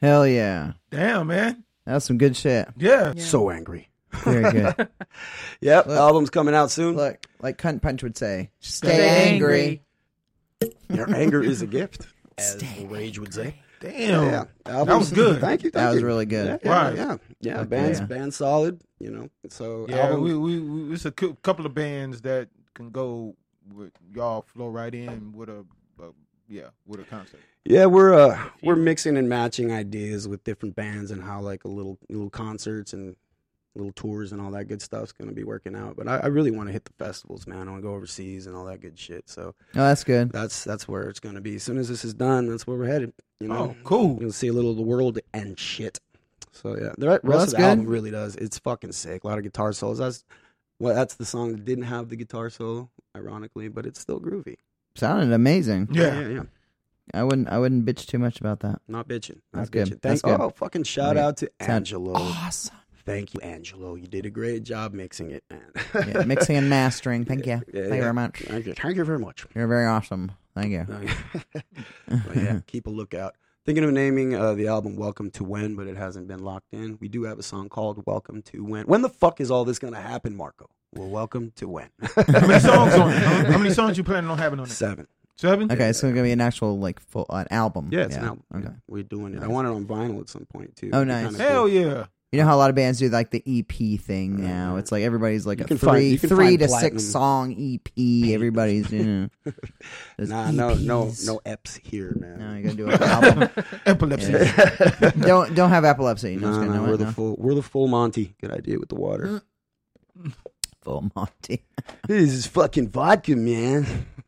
Hell yeah. Damn, man. That's some good shit. Yeah. So angry. Very good. Yep, Look. album's coming out soon. Look, like Cunt Punch would say, stay, Stay angry. Your anger is a gift, as Stay Rage would say. Damn. Yeah, That was good. Thank you. Thank That was you. really good. Yeah, Right. yeah, yeah. Fuck Band's yeah. band solid. You know, so Yeah, album, we, we, we it's a cou- couple of bands that can go with y'all flow right in with a, a yeah with a concept. yeah, we're uh we're mixing and matching ideas with different bands and how like a little little concerts and little tours and all that good stuff's gonna be working out. But I, I really want to hit the festivals, man. I want to go overseas and all that good shit. So Oh, that's good. that's that's where it's gonna be. As soon as this is done, that's where we're headed. You know, Oh, cool. you'll see a little of the world and shit. So yeah, the re- rest Well, of that's the good. album really does. It's fucking sick. A lot of guitar solos. That's well, that's the song that didn't have the guitar solo, ironically, but it's still groovy. Sounded amazing. Yeah. yeah, yeah. I wouldn't. I wouldn't bitch too much about that. Not bitching. That's Not good. bitching. That's Thank good. Oh, fucking shout Right. out to Sound Angelo. Awesome. Thank you, Angelo. You did a great job mixing it, man. Yeah, mixing and mastering. Thank you. Yeah, Thank you yeah. very much. Thank you. Thank you very much. You're very awesome. Thank you. But yeah, keep a lookout. Thinking of naming uh, the album Welcome to When, but it hasn't been locked in. We do have a song called Welcome to When. When the fuck is all this going to happen, Marco? Well, welcome to when. How many songs on it? How, how many songs you planning on having on it? Seven. Seven. Okay, so it's gonna be an actual like full an album. Yeah, it's an album. Okay. Yeah, we're doing it. I Nice. want it on vinyl at some point, too. Oh, It'd be nice. kinda Hell cool. yeah. You know how a lot of bands do like the E P thing now. Right. It's like everybody's like You a can three find- you can three find to platinum. six song E P. Everybody's you know. There's Nah, no, no, E Ps. no eps here, man. No, you gotta do an album. Epilepsy. Yeah. don't don't have epilepsy. No, No, just kidding. no, No, we're no. the full, we're the full Monty. Good idea with the water. Full Monty. This is fucking vodka, man.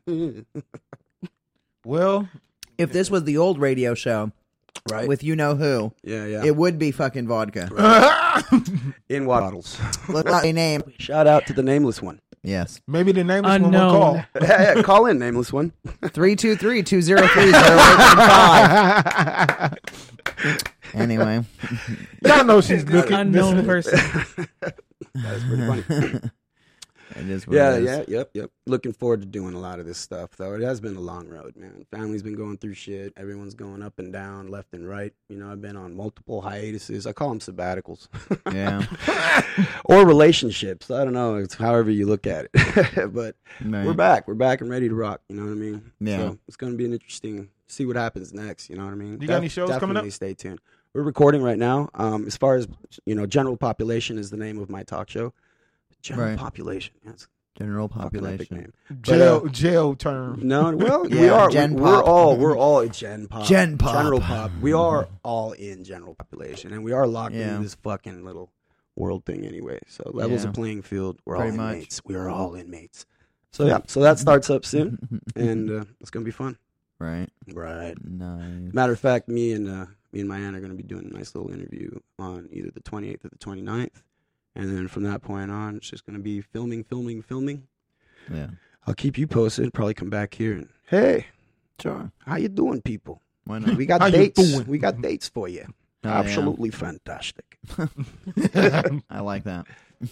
Well, If this was the old radio show Right? with you know who, yeah, yeah. it would be fucking vodka. In water bottles. Let's not say name. Shout out to the nameless one. Yes. maybe the nameless one will Unknown. call. yeah, yeah, call in, nameless one. Three two three two zero three zero eight five. Anyway. Y'all know she's looking. Unknown person. That's pretty funny. It is what Yeah, it is. yeah, yep, yep. Looking forward to doing a lot of this stuff, though. It has been a long road, man. Family's been going through shit. Everyone's going up and down, left and right. You know, I've been on multiple hiatuses. I call them sabbaticals. Yeah. Or relationships. I don't know. It's however you look at it. But Right. we're back. We're back and ready to rock. You know what I mean? Yeah. So it's going to be an interesting, see what happens next. You know what I mean? You got any shows coming up? Definitely stay tuned. We're recording right now. Um, as far as, you know, General Population is the name of my talk show. General Right. Population. That's General a fucking epic population. name. Jail, But, uh, jail term. No, well, we Yeah, are. Gen we, we're Pop. all. We're all Gen Pop. Gen Pop. General Pop. We are all in General Population, and we are locked Yeah. into this fucking little world thing anyway. So levels Yeah. of playing field. We're Pretty all much. inmates. We are all inmates. So yeah. So that starts up soon, and uh, it's gonna be fun. Right. Right. Nice. Matter of fact, me and uh, me and my aunt are gonna be doing a nice little interview on either the twenty-eighth or the twenty-ninth, and then from that point on, it's just gonna be filming, filming, filming. Yeah. I'll keep you posted. Probably come back here and hey, Sure. how you doing, people? Why not? We got How you dates. doing? We got dates for you. Oh, yeah. Absolutely fantastic. I like that.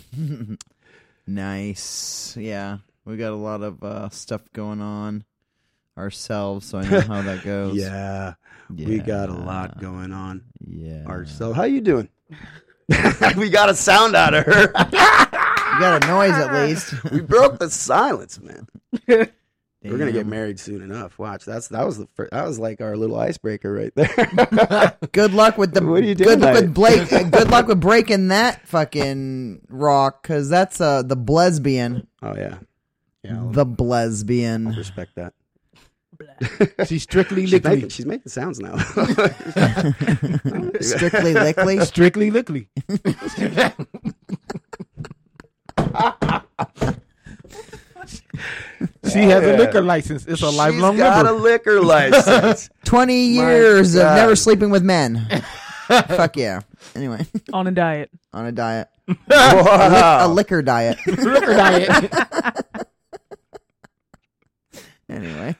Nice. Yeah. We got a lot of uh, stuff going on ourselves, so I know how that goes. Yeah, we got a lot going on Yeah. ourselves. How you doing? We got a sound out of her. You got a noise at least. We broke the silence, man. We're gonna get Damn. married soon enough. Watch, that's that was the first, that was like our little icebreaker right there. Good luck with the. What are you Good doing, luck mate? with Blake. uh, good luck with breaking that fucking rock, because that's uh the lesbian. Oh yeah, yeah. I'll, The I'll lesbian. respect that. She's strictly She's lickly. making, she's making sounds now. Strictly lickly. Strictly lickly. She has a liquor license. It's a lifelong She's got member. a liquor license. Twenty My years of God. never sleeping with men. Fuck yeah. Anyway, On a diet. on a diet, a Wow. liquor diet. liquor diet. Anyway.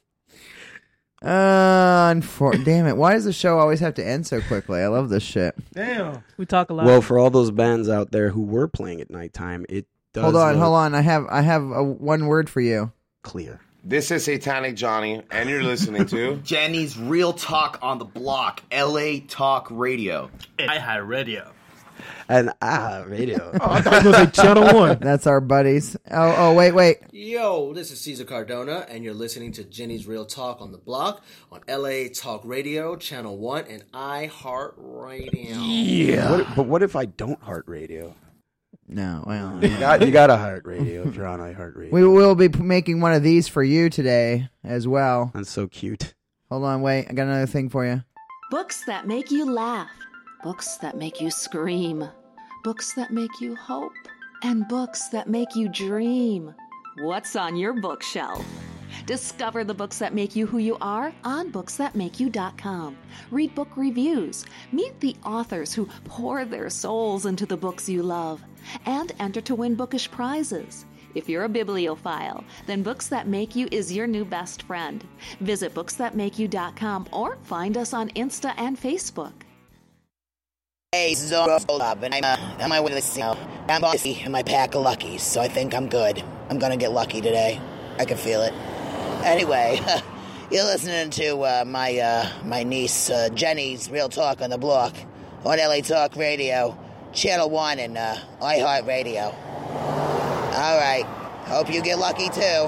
Uh, unfor- damn it. Why does the show always have to end so quickly? I love this shit. Damn. We talk a lot. Well, for all those bands out there who were playing at nighttime, it does Hold on, look hold on. I have I have a, one word for you. clear. This is Satanic Johnny, and you're listening to Jenny's Real Talk on the Block, L A Talk Radio. iHeartRadio. And ah, radio. Oh, I thought it was like Channel One. That's our buddies. Oh, oh, wait, wait. Yo, this is Cesar Cardona, and you're listening to Jenny's Real Talk on the Block on L A Talk Radio, Channel One, and iHeartRadio. Yeah. What, but what if I don't heart radio? No, well, You got, you got to heart radio if you're on iHeartRadio. we will be p- making one of these for you today as well. That's so cute. Hold on, wait. I got another thing for you. Books that make you laugh. Books that make you scream. Books that make you hope. And books that make you dream. What's on your bookshelf? Discover the books that make you who you are on books that make you dot com. Read book reviews. Meet the authors who pour their souls into the books you love. And enter to win bookish prizes. If you're a bibliophile, then Books That Make You is your new best friend. Visit books that make you dot com or find us on Insta and Facebook. Hey, Zoro, and I'm, uh, I'm my way to know. I'm bossy in my pack of luckies, so I think I'm good. I'm gonna get lucky today. I can feel it. Anyway, you're listening to uh, my uh, my niece uh, Jenny's Real Talk on the Block on L A Talk Radio, Channel One, and uh, iHeartRadio. All right, hope you get lucky too.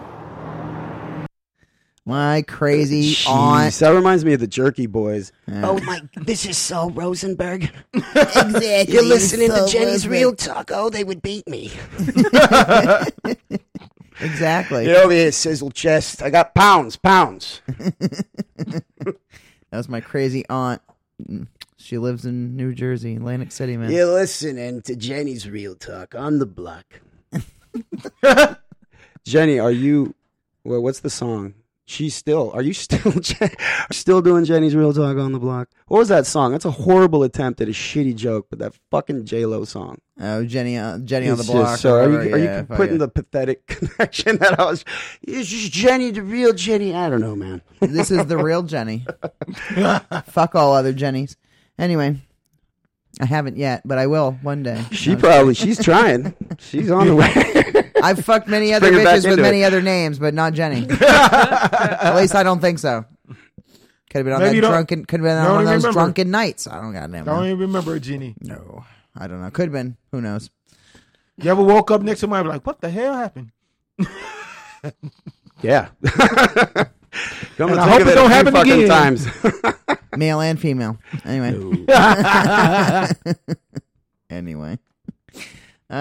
My crazy Jeez, aunt. that reminds me of the Jerky Boys. Yeah. Oh my, this is so Rosenberg. Exactly. You're listening so to Jenny's Rosenberg. Real Talk. Oh, they would beat me. Exactly. Get over here, sizzle chest. I got pounds, pounds. That was my crazy aunt. She lives in New Jersey, Atlantic City, man. You're listening to Jenny's Real Talk on the Block. Jenny, are you, well, what's the song? She's still, are you still still doing Jenny's Real Talk on the Block? What was that song? That's a horrible attempt at a shitty joke, but that fucking J-Lo song. Oh, Jenny, uh, Jenny on the It's Block. just so, are you, or, are yeah, you fuck putting it. the pathetic connection that I was, it's just Jenny, the real Jenny? I don't know, man. This is the real Jenny. Fuck all other Jennies. Anyway, I haven't yet, but I will one day. She probably, she's trying. She's on the way. I've fucked many other Bring her back bitches with into many it. other names, but not Jenny. At least I don't think so. Could have been on Maybe that you don't- drunken. Could have been you on don't one of those remember. drunken nights. I don't goddamn I don't know. even remember Jeannie. No, I don't know. Could have been. Who knows? You ever woke up next to somebody like, what the hell happened? Yeah. Come And and I think hope of it it don't a few happen fucking again. times. Male and female. Anyway. Anyway. Uh,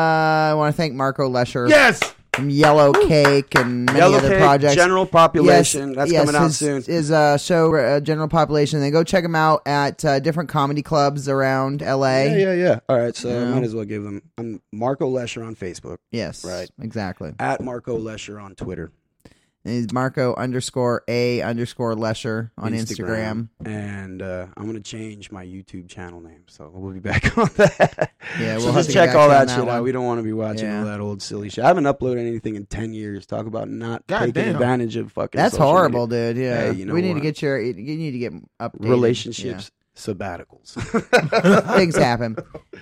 I want to thank Marco Lesher. Yes. From Yellow Cake and many Yellow other Cake, projects. General Population. Yes, That's yes, coming out his, soon. His uh, show, uh, General Population. Then go check him out at uh, different comedy clubs around L A. Yeah, yeah, yeah. All right, so I Yeah. might as well give them. I'm Marco Lesher on Facebook. Yes. Right. Exactly. At Marco Lesher on Twitter. And he's Marco underscore A underscore Lesher on Instagram. And uh, I'm going to change my YouTube channel name, so we'll be back on that. Yeah, we'll so have just to get check back all to that, on that shit one. out. We don't want to be watching Yeah. all that old silly shit. I haven't uploaded anything in ten years. Talk about not God taking damn. advantage of fucking That's social horrible, media. dude. Yeah. Hey, you know we need what? to get your, you need to get updated. Relationships, sabbaticals. Yeah. Things happen.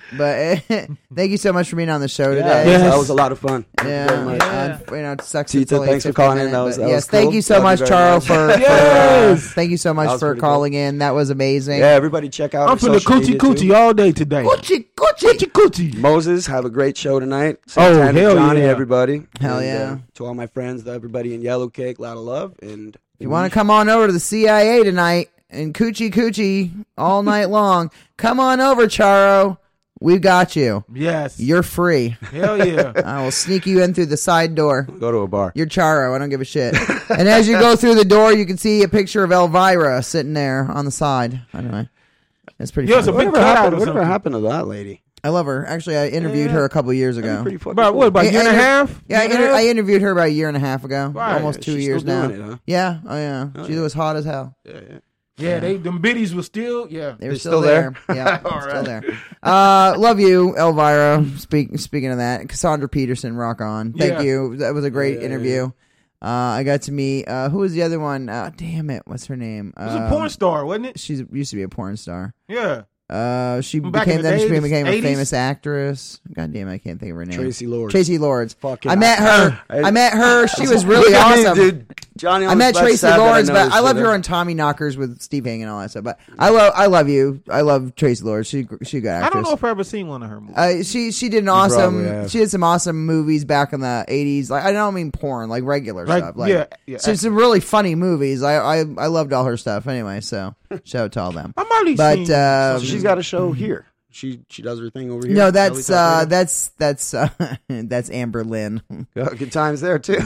But uh, thank you so much for being on the show Yeah, today. yes. That was a lot of fun. Thank you Yeah, very much. yeah. You know, it sucks. Tita, it's only thanks for fifteen calling in. minutes, That was- but that yes, was thank cool. you so Love you much, very Charles, much. for, for Yes. uh, thank you so That much was for pretty cool. calling in. That was amazing. Yeah, everybody check out. I'm our from the social coochie media, coochie too. all day today. Coochie, coochie. Coochie coochie. Moses, have a great show tonight. Oh, Satanic hell Johnny, yeah. everybody. Hell And, yeah. uh, to all my friends, to everybody in Yellow Cake, a lot of love. And If you want to come on over to the C I A tonight and coochie coochie all night long, come on over, Charo. We've got you. Yes. You're free. Hell yeah. I will sneak you in through the side door. Go to a bar. You're Charo. I don't give a shit. And as you go through the door, you can see a picture of Elvira sitting there on the side. Anyway, that's pretty Yeah, it's fun. a big Whatever cutout happened, or whatever something. happened to that lady? I love her. Actually, I interviewed her a couple years ago. Pretty fucking About cool. what, about a year and a I inter- half? Yeah, I, Year and a inter- half? I interviewed her about a year and a half ago. Right. Almost two She's years still now. doing it, huh? Yeah, oh yeah. Oh, she yeah. was hot as hell. Yeah, yeah. Yeah, they them biddies were still, yeah. They were They're still, still there. there? Yeah, All still right. there. Uh, love you, Elvira. Speak, speaking of that, Cassandra Peterson, rock on. Thank Yeah. you. That was a great Yeah, yeah, interview. Uh, I got to meet, uh, who was the other one? Uh, damn it. What's her name? It was a Um, porn star, wasn't it? She used to be a porn star. Yeah. Uh, she Back became in the then she days, became a eighties? famous actress. God damn, I can't think of her name. Tracy Lords. Tracy Lords. Fucking I met her. I- I met her. She was really Look at me, awesome, dude. Johnny on I the met spot's Tracy sad that I Lords, know but this I loved shit. her on Tommy Knockers with Steve Hagen and all that stuff. But I love, I love you. I love Tracy Lords. She, she a good actress. I don't know if I ever seen one of her movies. Uh, she she did an You awesome. probably have. She did some awesome movies back in the eighties. Like I don't mean porn, like regular Right, stuff. Like, yeah, yeah. So some really funny movies. I, I I loved all her stuff. Anyway, so shout out to all them. I might have But seen. uh, So she's got a show here. She she does her thing over here. no, L A that's Talk uh, Radio. that's that's uh, that's Amber Lynn. Oh, good times there too.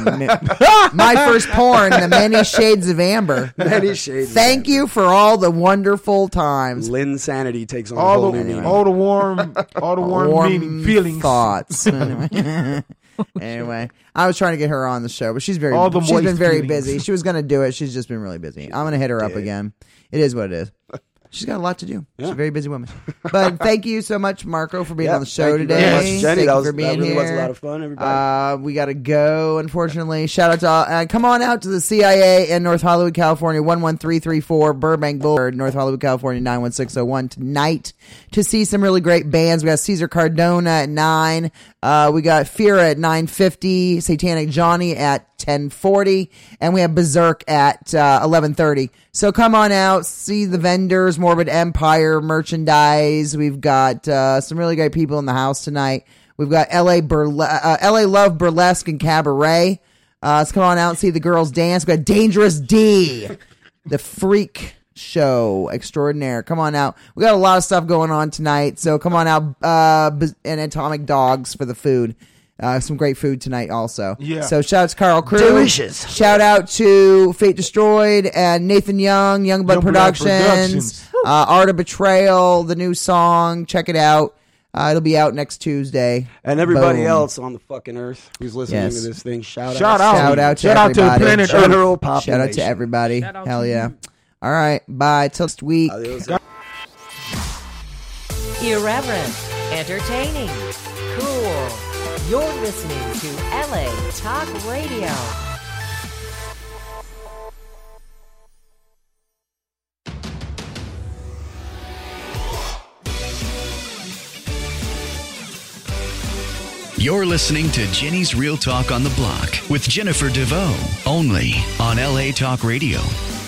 My first porn, The Many Shades of Amber. Many shades. of Thank you for all the wonderful times. Lynn Sanity takes on a all whole the new meaning. all the warm all the warm, Warm meaning feelings. thoughts. Anyway. Anyway, I was trying to get her on the show, but she's very All the she's been moist very feelings. busy. She was going to do it. She's just been really busy. I'm going to hit her up did. again. It is what it is. She's got a lot to do. She's Yeah. a very busy woman. But thank you so much, Marco, for being Yeah, on the show thank you very today. much, Jenny. Thank That you was- for being that really here. was a lot of fun, everybody. Uh, we got to go, unfortunately. Shout out to all, uh, come on out to the C I A in North Hollywood, California, one one three three four Burbank Boulevard, North Hollywood, California, nine one six oh one tonight to see some really great bands. We got Caesar Cardona at nine. Uh, we got Fira at nine fifty, Satanic Johnny at ten forty, and we have Berserk at uh, eleven thirty. So come on out, see the vendors, Morbid Empire merchandise. We've got uh, some really great people in the house tonight. We've got L A Burle- uh, L A Love Burlesque and Cabaret. Uh, so come on out and see the girls dance. We've got Dangerous D, the freak show extraordinaire. Come on out. We got a lot of stuff going on tonight. So come on out, uh, and Atomic Dogs for the food. Uh, some great food tonight also. Yeah. So shout out to Carl Crew. Delicious. Shout out to Fate Destroyed and Nathan Young, Youngblood Youngblood Productions, Productions. uh, Art of Betrayal, the new song. Check it out. Uh, it'll be out next Tuesday. And everybody Boom. else on the fucking earth who's listening Yes. to this thing, shout, Shout out. out. Shout out to Shout out to everybody. planet General Earth. population. Shout out to everybody. Shout out Hell to yeah. you. All right. Bye. Till next week. Adios. Irreverent, entertaining, cool. You're listening to L A Talk Radio. You're listening to Jenny's Real Talk on the Block with Jennifer DeVoe, only on L A Talk Radio.